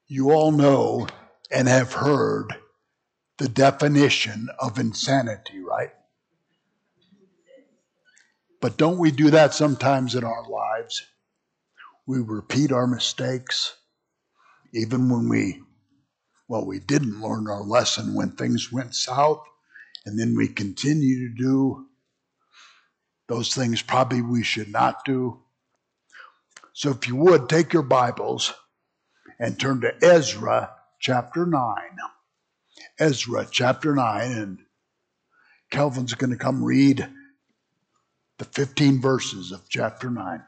You all know and have heard the definition of insanity, right? But don't we do that sometimes in our lives? We repeat our mistakes, even when we didn't learn our lesson when things went south, and then we continue to do those things probably we should not do. So if you would, take your Bibles and turn to Ezra chapter 9. Ezra chapter 9, and Calvin's going to come read the 15 verses of chapter 9.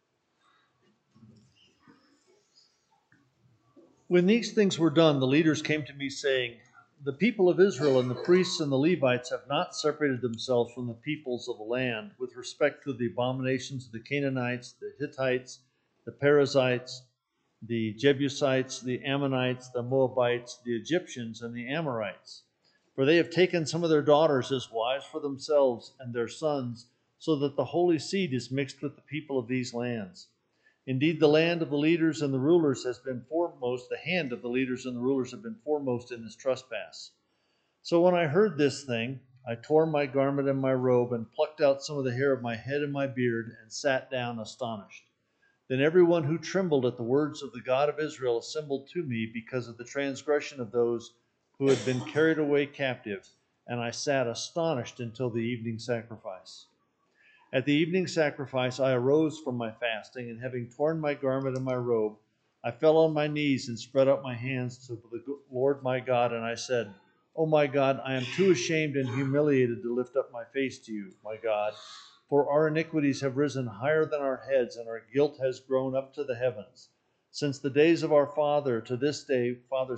When these things were done, the leaders came to me saying, "The people of Israel and the priests and the Levites have not separated themselves from the peoples of the land with respect to the abominations of the Canaanites, the Hittites, the Perizzites, the Jebusites, the Ammonites, the Moabites, the Egyptians, and the Amorites. For they have taken some of their daughters as wives for themselves and their sons, so that the holy seed is mixed with the people of these lands. Indeed, the land of the leaders and the rulers has been foremost, the hand of the leaders and the rulers have been foremost in this trespass." So when I heard this thing, I tore my garment and my robe, and plucked out some of the hair of my head and my beard, and sat down astonished. Then everyone who trembled at the words of the God of Israel assembled to me because of the transgression of those who had been carried away captive, and I sat astonished until the evening sacrifice. At the evening sacrifice I arose from my fasting, and having torn my garment and my robe, I fell on my knees and spread out my hands to the Lord my God, and I said, "O my God, I am too ashamed and humiliated to lift up my face to you, my God, for our iniquities have risen higher than our heads, and our guilt has grown up to the heavens. Since the days of our fathers to this day,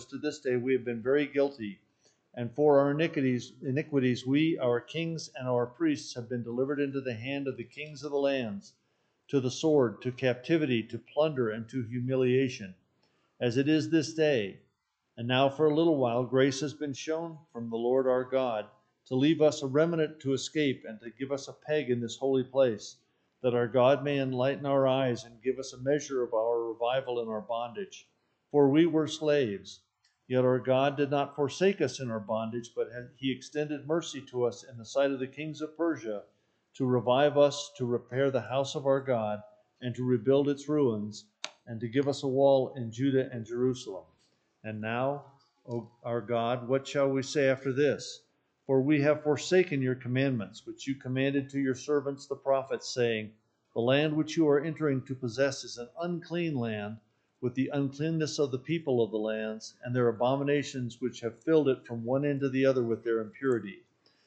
we have been very guilty. And for our iniquities, we, our kings and our priests, have been delivered into the hand of the kings of the lands, to the sword, to captivity, to plunder, and to humiliation, as it is this day. And now for a little while grace has been shown from the Lord our God, to leave us a remnant to escape, and to give us a peg in this holy place, that our God may enlighten our eyes, and give us a measure of our revival in our bondage. For we were slaves. Yet our God did not forsake us in our bondage, but he extended mercy to us in the sight of the kings of Persia, to revive us, to repair the house of our God, and to rebuild its ruins, and to give us a wall in Judah and Jerusalem. And now, O our God, what shall we say after this? For we have forsaken your commandments, which you commanded to your servants the prophets, saying, The land which you are entering to possess is an unclean land, with the uncleanness of the people of the lands, and their abominations which have filled it from one end to the other with their impurity.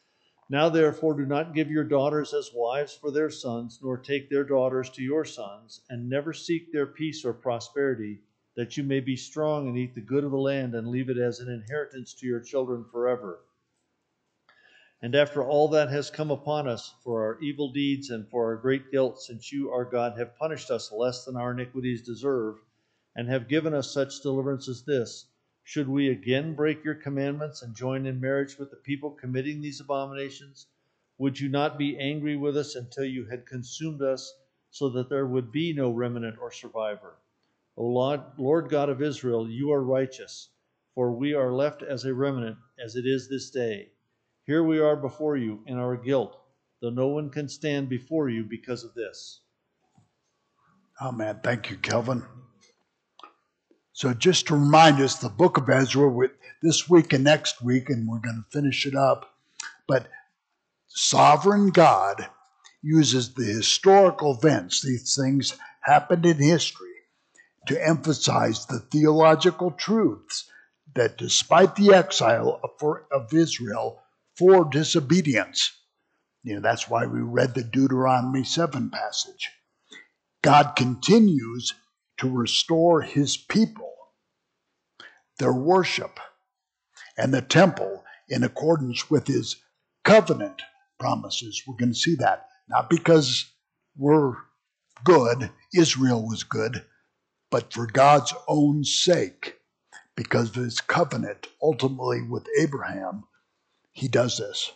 Now therefore do not give your daughters as wives for their sons, nor take their daughters to your sons, and never seek their peace or prosperity, that you may be strong and eat the good of the land, and leave it as an inheritance to your children forever. And after all that has come upon us for our evil deeds and for our great guilt, since you, our God, have punished us less than our iniquities deserve, and have given us such deliverance as this, should we again break your commandments and join in marriage with the people committing these abominations? Would you not be angry with us until you had consumed us, so that there would be no remnant or survivor? O Lord God of Israel, you are righteous, for we are left as a remnant, as it is this day. Here we are before you in our guilt, though no one can stand before you because of this." Amen. Thank you, Kelvin. So just to remind us, the book of Ezra with this week and next week, and we're going to finish it up. But sovereign God uses the historical events, these things happened in history, to emphasize the theological truths that despite the exile of Israel for disobedience, that's why we read the Deuteronomy 7 passage, God continues to restore his people, their worship, and the temple in accordance with his covenant promises. We're going to see that. Not because we're good, Israel was good, but for God's own sake, because of his covenant ultimately with Abraham, he does this.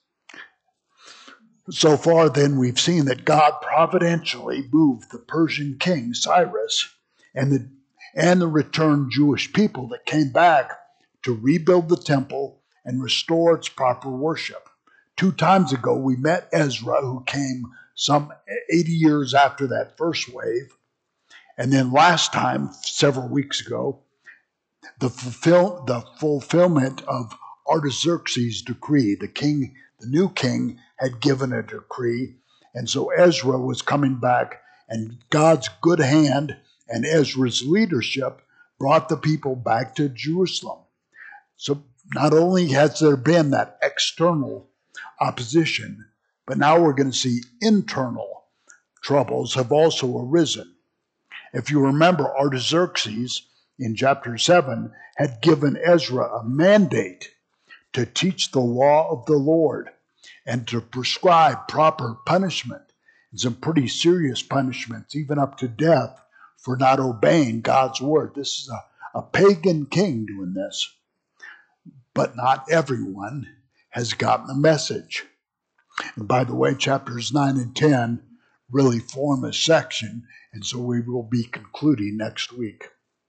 So far, then, we've seen that God providentially moved the Persian king Cyrus and and the returned Jewish people that came back to rebuild the temple and restore its proper worship. 2 times ago, we met Ezra, who came some 80 years after that first wave. And then last time, several weeks ago, the fulfillment of Artaxerxes' decree. The new king, had given a decree. And so Ezra was coming back, and God's good hand and Ezra's leadership brought the people back to Jerusalem. So not only has there been that external opposition, but now we're going to see internal troubles have also arisen. If you remember, Artaxerxes in chapter 7 had given Ezra a mandate to teach the law of the Lord and to prescribe proper punishment, and some pretty serious punishments, even up to death, for not obeying God's word. This is a pagan king doing this. But not everyone has gotten the message. And by the way, chapters 9 and 10 really form a section, and so we will be concluding next week.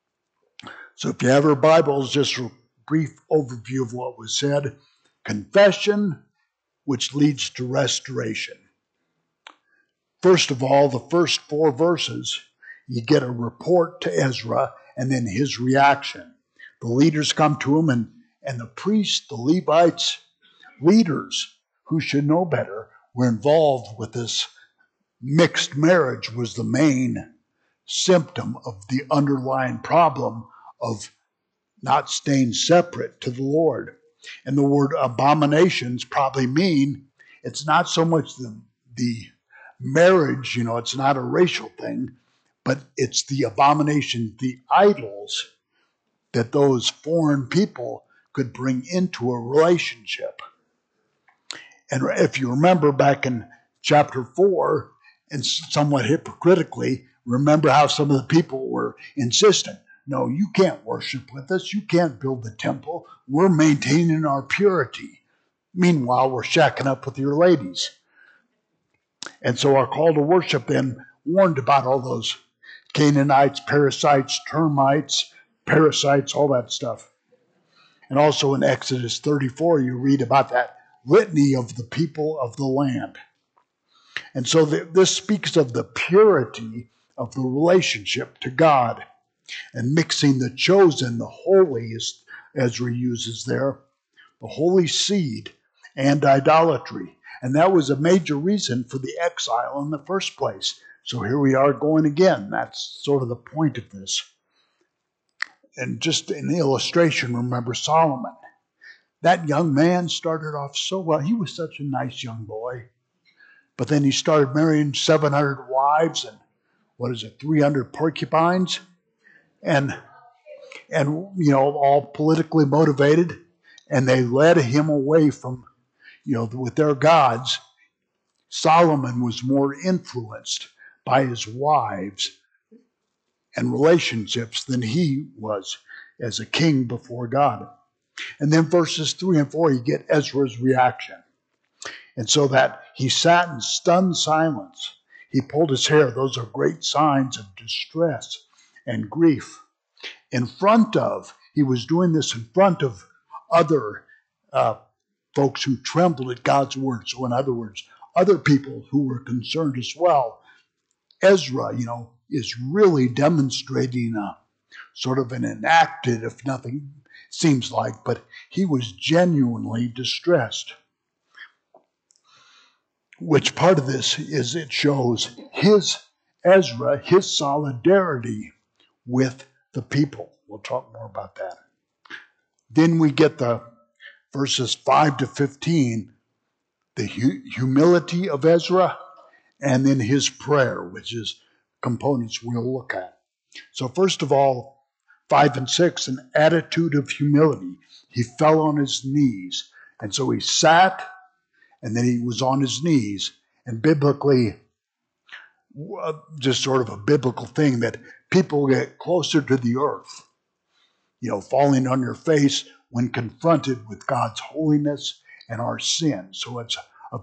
So if you have your Bibles, just a brief overview of what was said. Confession, which leads to restoration. First of all, the first 4 verses, you get a report to Ezra and then his reaction. The leaders come to him, and the priests, the Levites, leaders who should know better, were involved with this mixed marriage, was the main symptom of the underlying problem of not staying separate to the Lord. And the word abominations probably mean it's not so much the marriage, it's not a racial thing, but it's the abomination, the idols that those foreign people could bring into a relationship. And if you remember back in chapter 4, and somewhat hypocritically, remember how some of the people were insistent, no, you can't worship with us, you can't build the temple, we're maintaining our purity. Meanwhile, we're shacking up with your ladies. And so our call to worship then warned about all those Canaanites, parasites, termites, parasites, all that stuff. And also in Exodus 34, you read about that litany of the people of the land. And so this speaks of the purity of the relationship to God, and mixing the chosen, the holy, as Ezra uses there, the holy seed, and idolatry. And that was a major reason for the exile in the first place. So here we are going again. That's sort of the point of this. And just an illustration, remember Solomon. That young man started off so well. He was such a nice young boy. But then he started marrying 700 wives and 300 porcupines, and all politically motivated, and they led him away from, with their gods. Solomon was more influenced by his wives and relationships than he was as a king before God. And then verses 3 and 4, you get Ezra's reaction. And so that he sat in stunned silence. He pulled his hair. Those are great signs of distress and grief. He was doing this in front of other folks who trembled at God's word. So in other words, other people who were concerned as well. Ezra, is really demonstrating sort of an enacted, if nothing seems like, but he was genuinely distressed. Which part of this is it shows his solidarity with the people. We'll talk more about that. Then we get the verses 5 to 15, the humility of Ezra, and then his prayer, which is components we'll look at. So first of all, 5 and 6, an attitude of humility. He fell on his knees. And so he sat, and then he was on his knees. And biblically, just sort of a biblical thing, that people get closer to the earth, falling on your face when confronted with God's holiness and our sin. So it's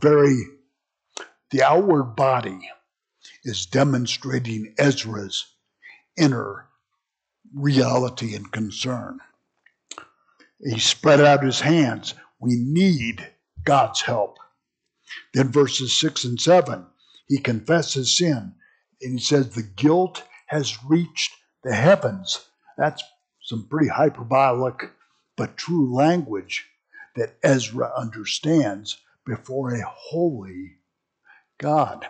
the outward body is demonstrating Ezra's inner reality and concern. He spread out his hands. We need God's help. Then verses 6 and 7, he confesses sin. And he says the guilt has reached the heavens. That's some pretty hyperbolic but true language that Ezra understands before a holy God.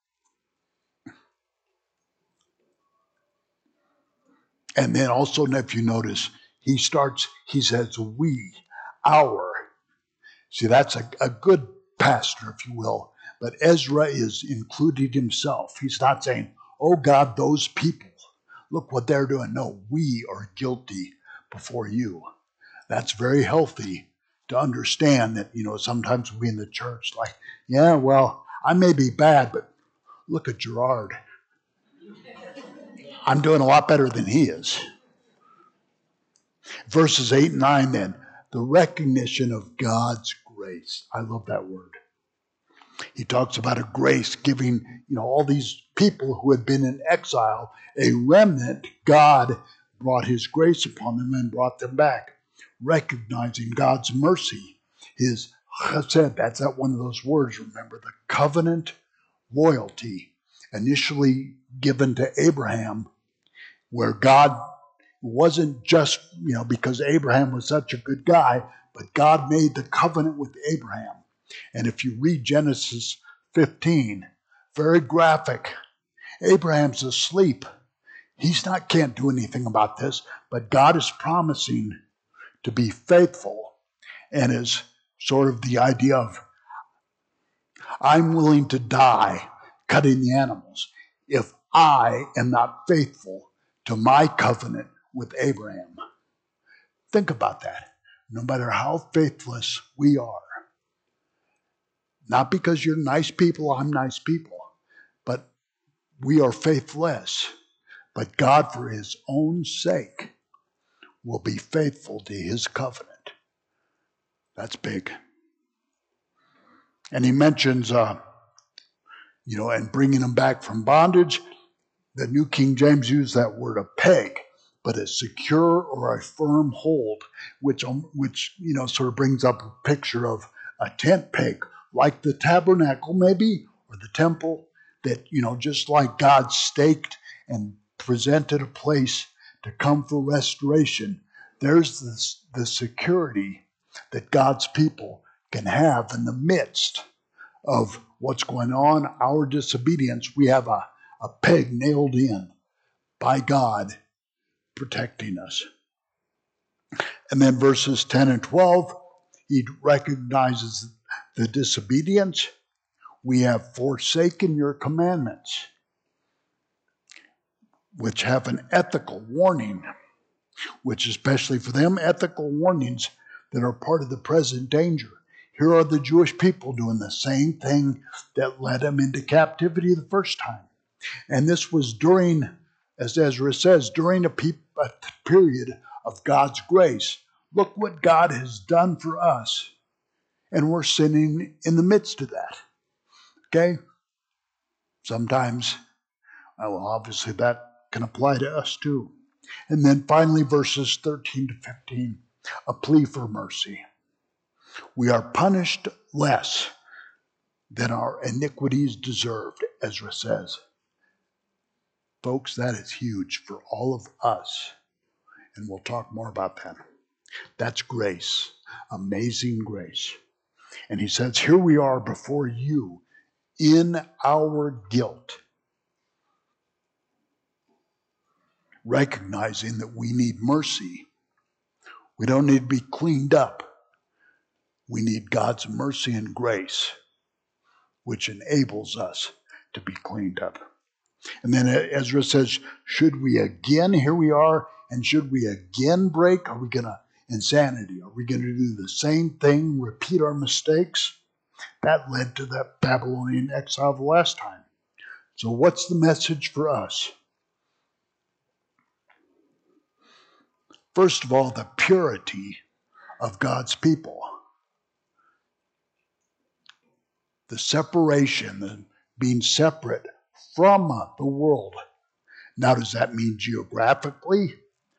And then also, if you notice, he says, we, our. See, that's a good pastor, if you will. But Ezra is including himself. He's not saying, oh God, those people, look what they're doing. No, we are guilty before you. That's very healthy to understand that, sometimes we in the church, like, yeah, well, I may be bad, but look at Gerard. I'm doing a lot better than he is. Verses 8 and 9 then, the recognition of God's grace. I love that word. He talks about a grace giving, all these people who had been in exile, a remnant. God brought his grace upon them and brought them back, recognizing God's mercy. His chesed, that's that one of those words, remember, the covenant loyalty initially given to Abraham, where God wasn't just, because Abraham was such a good guy, but God made the covenant with Abraham. And if you read Genesis 15, very graphic. Abraham's asleep. Can't do anything about this, but God is promising to be faithful, and is sort of the idea of, I'm willing to die cutting the animals if I am not faithful to my covenant with Abraham. Think about that. No matter how faithless we are, not because you're nice people, I'm nice people, but we are faithless. But God, for his own sake, will be faithful to his covenant. That's big. And he mentions, and bringing them back from bondage. The New King James used that word, a peg, but a secure or a firm hold, which sort of brings up a picture of a tent peg, like the tabernacle maybe, or the temple, that, just like God staked and presented a place to come for restoration, there's the security that God's people can have in the midst of what's going on, our disobedience. We have a peg nailed in by God protecting us. And then verses 10 and 12, he recognizes the disobedience. We have forsaken your commandments, which have an ethical warning, which especially for them, ethical warnings that are part of the present danger. Here are the Jewish people doing the same thing that led them into captivity the first time. And this was during, as Ezra says, during a period of God's grace. Look what God has done for us. And we're sinning in the midst of that. Okay? Sometimes, obviously that can apply to us too. And then finally, verses 13 to 15, a plea for mercy. We are punished less than our iniquities deserved, Ezra says. Folks, that is huge for all of us. And we'll talk more about that. That's grace, amazing grace. And he says, here we are before you in our guilt, recognizing that we need mercy. We don't need to be cleaned up. We need God's mercy and grace, which enables us to be cleaned up. And then Ezra says, should we again, here we are, and should we again break? Are we going to insanity? Are we going to do the same thing, repeat our mistakes? That led to that Babylonian exile the last time. So what's the message for us? First of all, the purity of God's people. The separation, the being separate from the world. Now, does that mean geographically?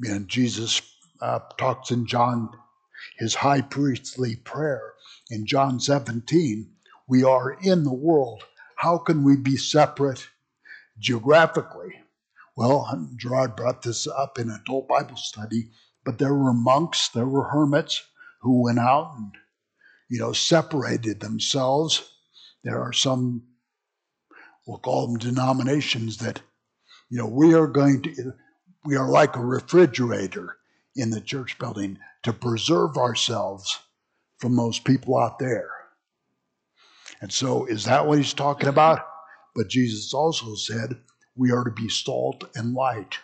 And Jesus talks in John, his high priestly prayer in John 17, we are in the world. How can we be separate geographically? Well, Gerard brought this up in adult Bible study, but there were monks, there were hermits who went out and, separated themselves. There are some, we'll call them denominations that, we are like a refrigerator in the church building to preserve ourselves from those people out there. And so is that what he's talking about? But Jesus also said we are to be salt and light.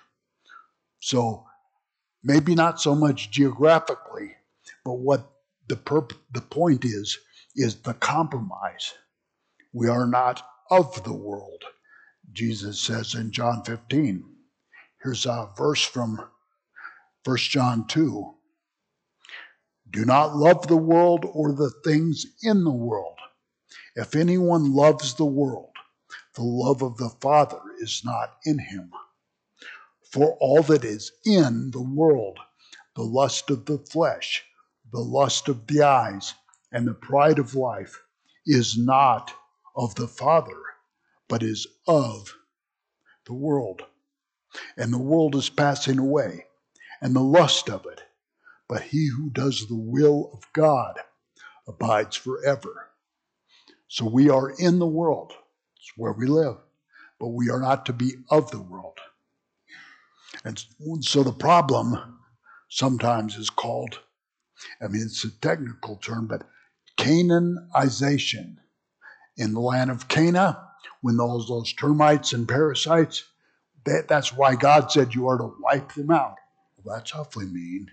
So maybe not so much geographically, but what the point is the compromise. We are not of the world, Jesus says in John 15. Here's a verse from 1 John 2. Do not love the world or the things in the world. If anyone loves the world, the love of the Father is not in him. For all that is in the world, the lust of the flesh, the lust of the eyes, and the pride of life, is not of the Father, but is of the world. And the world is passing away, and the lust of it. But he who does the will of God abides forever. So we are in the world. It's where we live. But we are not to be of the world. And so the problem sometimes is called, it's a technical term, but Canaanization. In the land of Cana, when those termites and parasites, that's why God said you are to wipe them out. Well, that's awfully mean.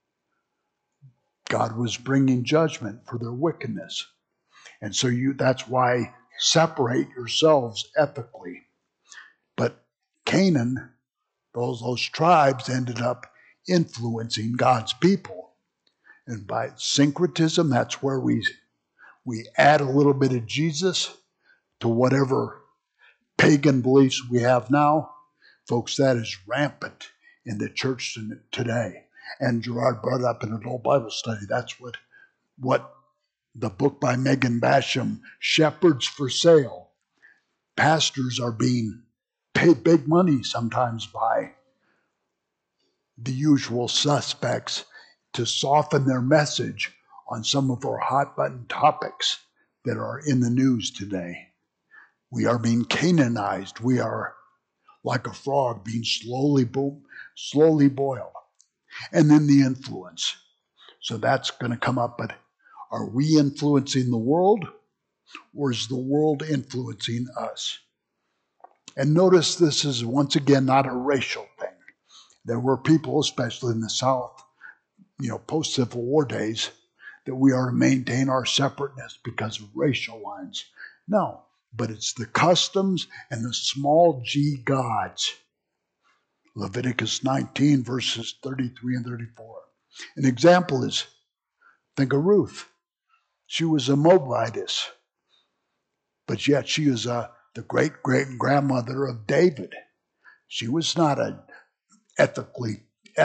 God was bringing judgment for their wickedness. And so that's why separate yourselves ethically. But Canaan, those tribes ended up influencing God's people. And by syncretism, that's where we add a little bit of Jesus to whatever pagan beliefs we have now. Folks, that is rampant in the church today. And Gerard brought up in adult Bible study, that's what the book by Megan Basham, Shepherds for Sale. Pastors are being paid big money sometimes by the usual suspects to soften their message on some of our hot button topics that are in the news today. We are being Canaanized. We are like a frog being slowly boiled. And then the influence. So that's going to come up, but are we influencing the world, or is the world influencing us? And notice this is, once again, not a racial thing. There were people, especially in the South, post-Civil War days, that we are to maintain our separateness because of racial lines. No, but it's the customs and the small g gods. Leviticus 19, verses 33 and 34. An example is, think of Ruth. She was a Moabitess, but yet she is the great-great-grandmother of David. She was not an ethnically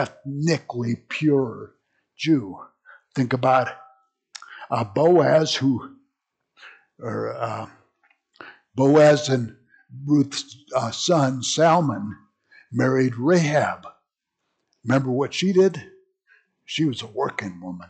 pure Jew. Think about Boaz, Boaz and Ruth's son Salmon married Rahab. Remember what she did? She was a working woman.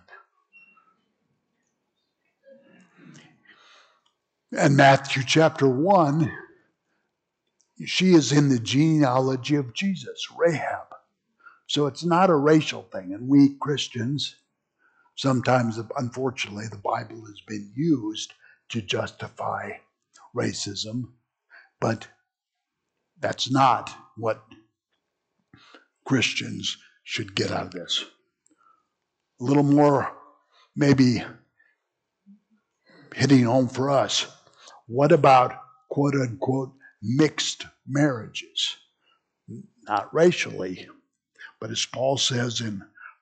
And Matthew chapter 1, she is in the genealogy of Jesus, Rahab. So it's not a racial thing. And we Christians, sometimes, unfortunately, the Bible has been used to justify racism, but that's not what Christians should get out of this. A little more, maybe, hitting home for us. What about, quote unquote, mixed marriages? Not racially, but as Paul says in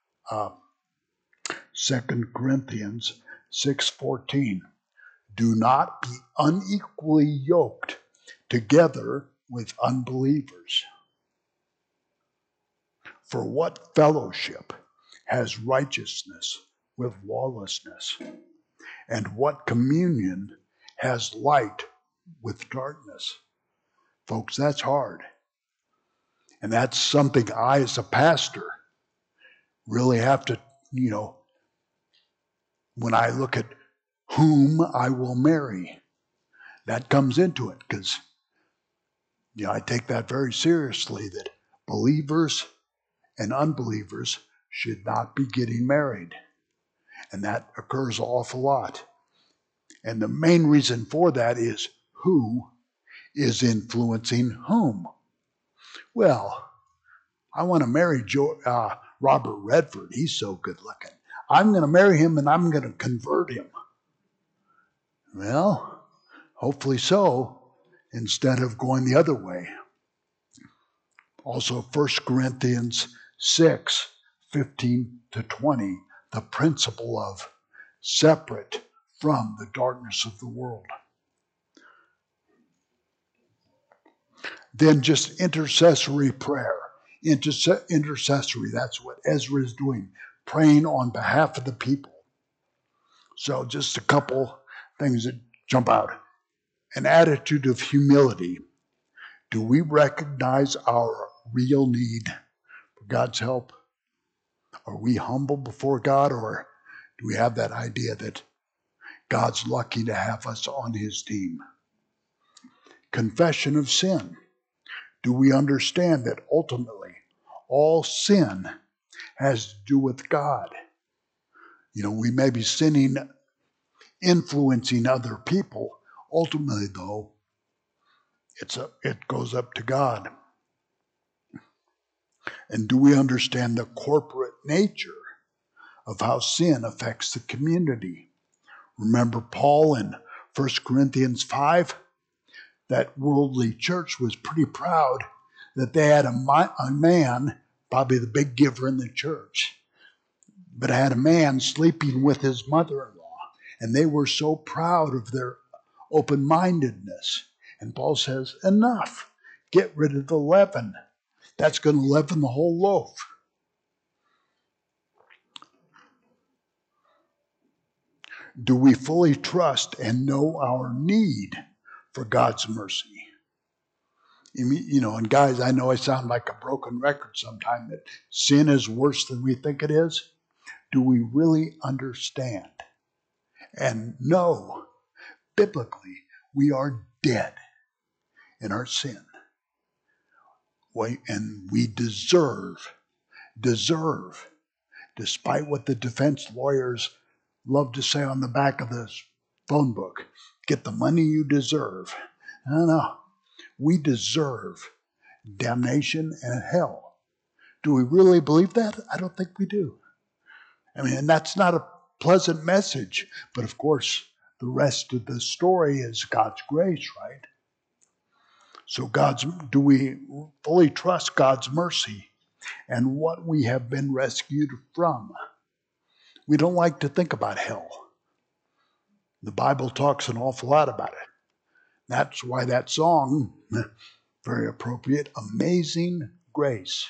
2 Corinthians 6:14, do not be unequally yoked together with unbelievers. For what fellowship has righteousness with lawlessness? And what communion has light with darkness? Folks, that's hard. And that's something I, as a pastor, really have to, when I look at whom I will marry, that comes into it because, I take that very seriously that believers and unbelievers should not be getting married. And that occurs an awful lot. And the main reason for that is who is influencing whom. Well, I want to marry Robert Redford. He's so good looking. I'm going to marry him and I'm going to convert him. Well, hopefully so, instead of going the other way. Also, 1 Corinthians 6:15-20, the principle of separate from the darkness of the world. Then just intercessory prayer. Intercessory, that's what Ezra is doing, praying on behalf of the people. So just a couple things that jump out. An attitude of humility. Do we recognize our real need for God's help? Are we humble before God, or do we have that idea that God's lucky to have us on his team? Confession of sin. Do we understand that ultimately all sin has to do with God? We may be sinning, influencing other people. Ultimately, though, it goes up to God. And do we understand the corporate nature of how sin affects the community? Remember Paul in 1 Corinthians 5? That worldly church was pretty proud that they had a man, probably the big giver in the church, but had a man sleeping with his mother-in-law. And they were so proud of their open-mindedness. And Paul says, enough. Get rid of the leaven. That's going to leaven the whole loaf. Do we fully trust and know our need for God's mercy? And guys, I know I sound like a broken record sometimes, that sin is worse than we think it is. Do we really understand and know biblically we are dead in our sin? And we deserve, despite what the defense lawyers love to say on the back of this phone book, get the money you deserve. No. We deserve damnation and hell. Do we really believe that? I don't think we do. And that's not a pleasant message. But of course, the rest of the story is God's grace, right? So do we fully trust God's mercy and what we have been rescued from? We don't like to think about hell. The Bible talks an awful lot about it. That's why that song, very appropriate, Amazing Grace.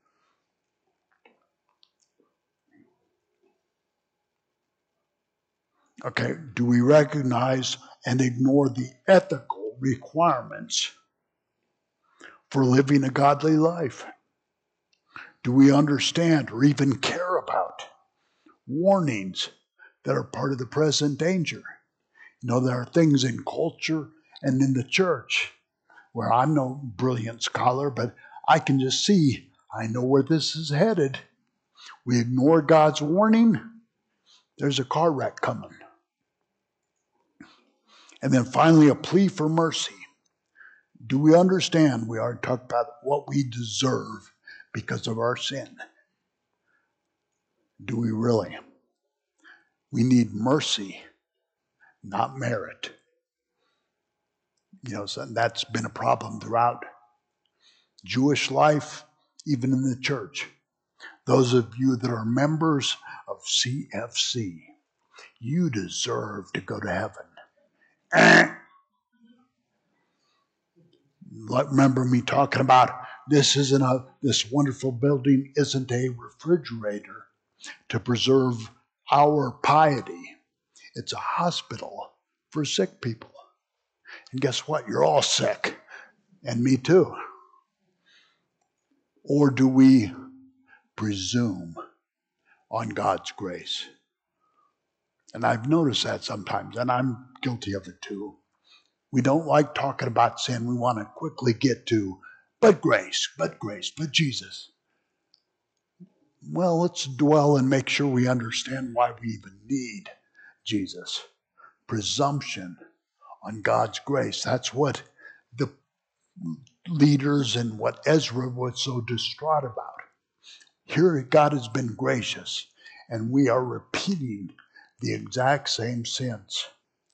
Okay, do we recognize and ignore the ethical requirements for living a godly life? Do we understand or even care about warnings that are part of the present danger? There are things in culture and in the church where I'm no brilliant scholar, but I can just see, I know where this is headed. We ignore God's warning, there's a car wreck coming. And then finally, a plea for mercy. Do we understand we are talking about what we deserve because of our sin? Do we really? We need mercy, not merit. So that's been a problem throughout Jewish life, even in the church. Those of you that are members of CFC, you deserve to go to heaven. Remember me talking about This wonderful building isn't a refrigerator to preserve our piety. It's a hospital for sick people. And guess what? You're all sick. And me too. Or do we presume on God's grace? And I've noticed that sometimes, and I'm guilty of it too. We don't like talking about sin. We want to quickly get to, but grace, but Jesus. Well, let's dwell and make sure we understand why we even need Jesus. Presumption on God's grace. That's what the leaders and what Ezra was so distraught about. Here, God has been gracious, and we are repeating the exact same sins.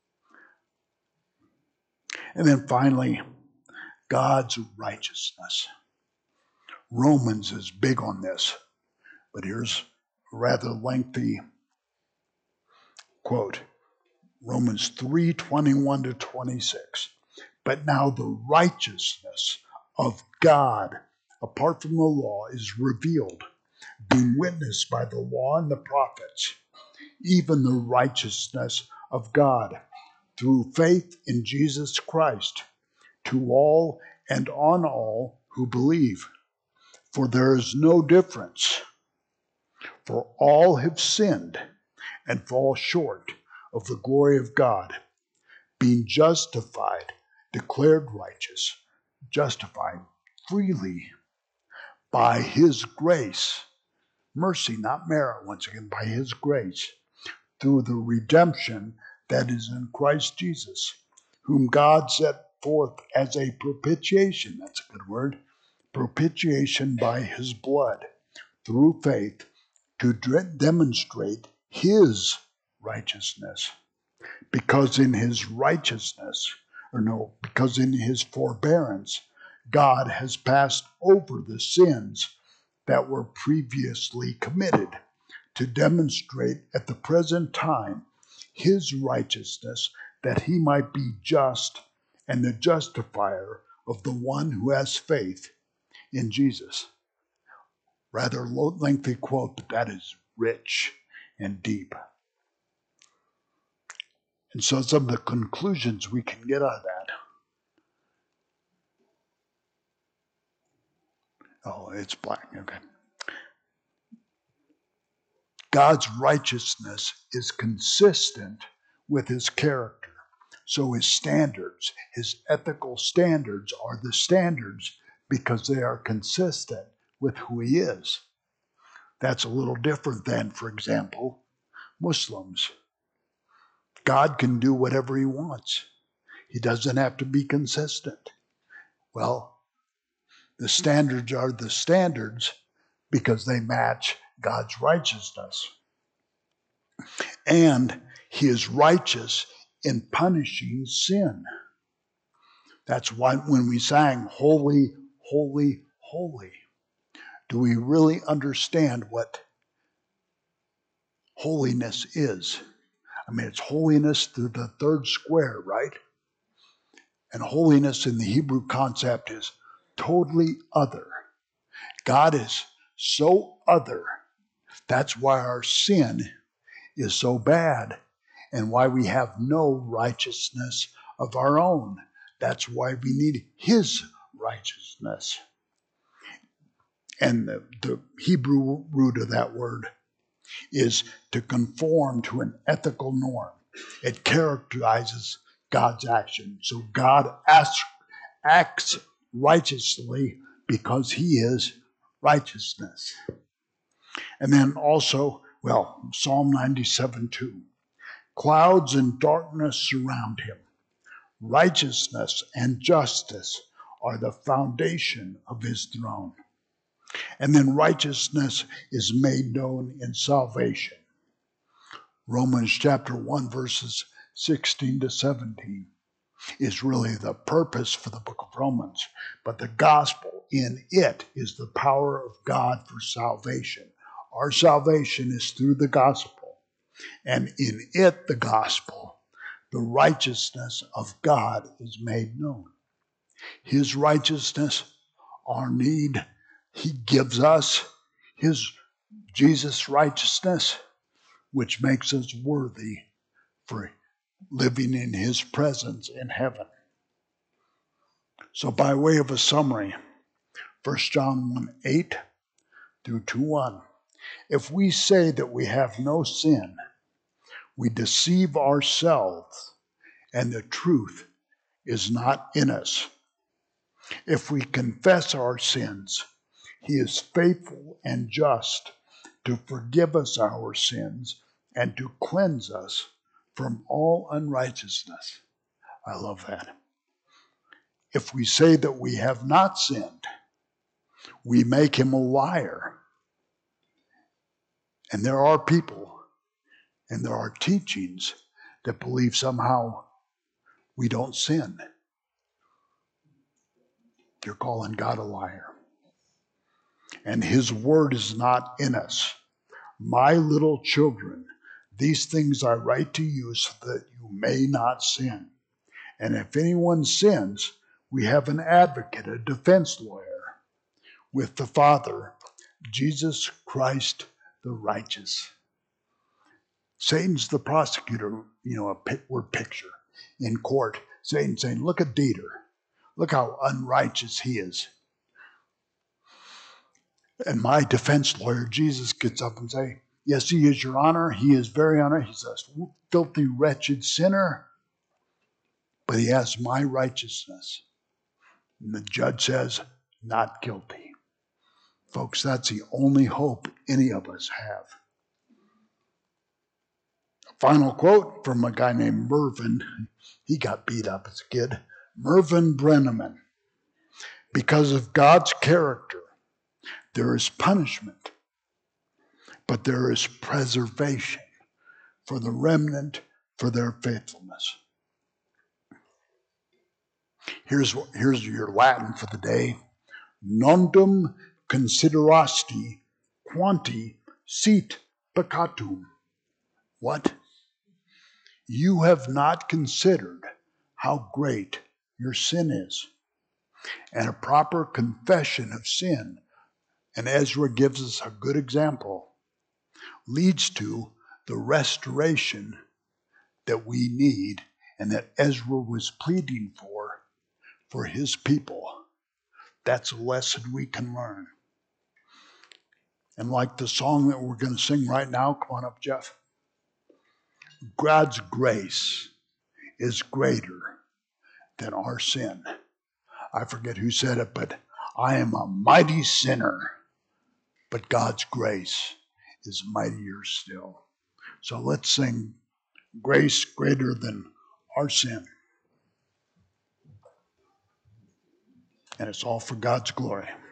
And then finally, God's righteousness. Romans is big on this, but here's a rather lengthy quote. Romans 3:21 to 26. But now the righteousness of God, apart from the law, is revealed, being witnessed by the law and the prophets, even the righteousness of God through faith in Jesus Christ, to all and on all who believe. For there is no difference, for all have sinned and fall short of the glory of God, being justified, declared righteous, justified freely by his grace. Mercy, not merit, once again, by his grace, through the redemption that is in Christ Jesus, whom God set forth as a propitiation, that's a good word, propitiation by his blood, through faith, to demonstrate his righteousness. Because in his righteousness, because in his forbearance, God has passed over the sins that were previously committed, to demonstrate at the present time his righteousness, that he might be just and the justifier of the one who has faith in Jesus. Rather lengthy quote, but that is rich and deep. And so some of the conclusions we can get out of that. Oh, it's black. Okay. God's righteousness is consistent with his character. So his standards, his ethical standards, are the standards because they are consistent with who he is. That's a little different than, for example, Muslims. God can do whatever he wants. He doesn't have to be consistent. Well, the standards are the standards because they match God's righteousness. And he is righteous in punishing sin. That's why when we sang, Holy, Holy, Holy, do we really understand what holiness is? I mean, it's holiness to the third square, right? And holiness in the Hebrew concept is totally other. God is so other. That's why our sin is so bad and why we have no righteousness of our own. That's why we need his righteousness. And the Hebrew root of that word is to conform to an ethical norm. It characterizes God's action. So God acts righteously because he is righteousness. And then also, Psalm 97:2. Clouds and darkness surround him. Righteousness and justice are the foundation of his throne. And then righteousness is made known in salvation. Romans chapter 1, verses 16 to 17 is really the purpose for the book of Romans. But the gospel in it is the power of God for salvation. Our salvation is through the gospel. And in it, the gospel, the righteousness of God is made known. His righteousness our need. He gives us his Jesus' righteousness, which makes us worthy for living in his presence in heaven. So by way of a summary, 1 John 1:8 through 2:1. If we say that we have no sin, we deceive ourselves, and the truth is not in us. If we confess our sins, he is faithful and just to forgive us our sins and to cleanse us from all unrighteousness. I love that. If we say that we have not sinned, we make him a liar. And there are people and there are teachings that believe somehow we don't sin. You're calling God a liar. And his word is not in us. My little children, these things I write to you so that you may not sin. And if anyone sins, we have an advocate, a defense lawyer, with the Father, Jesus Christ the righteous. Satan's the prosecutor, a word picture in court. Satan saying, look at Dieter. Look how unrighteous he is. And my defense lawyer, Jesus, gets up and say, yes, he is, Your Honor. He is very honored. He's a filthy, wretched sinner, but he has my righteousness. And the judge says, not guilty. Folks, that's the only hope any of us have. A final quote from a guy named Mervyn. He got beat up as a kid. Mervyn Brenneman. Because of God's character, there is punishment, but there is preservation for the remnant for their faithfulness. Here's your Latin for the day. Nondum considerasti quanti sit peccatum. What? You have not considered how great your sin is. And a proper confession of sin, and Ezra gives us a good example, leads to the restoration that we need and that Ezra was pleading for his people. That's a lesson we can learn. And like the song that we're going to sing right now, come on up, Jeff. God's grace is greater than our sin. I forget who said it, but I am a mighty sinner, but God's grace is mightier still. So let's sing Grace Greater Than Our Sin. And it's all for God's glory.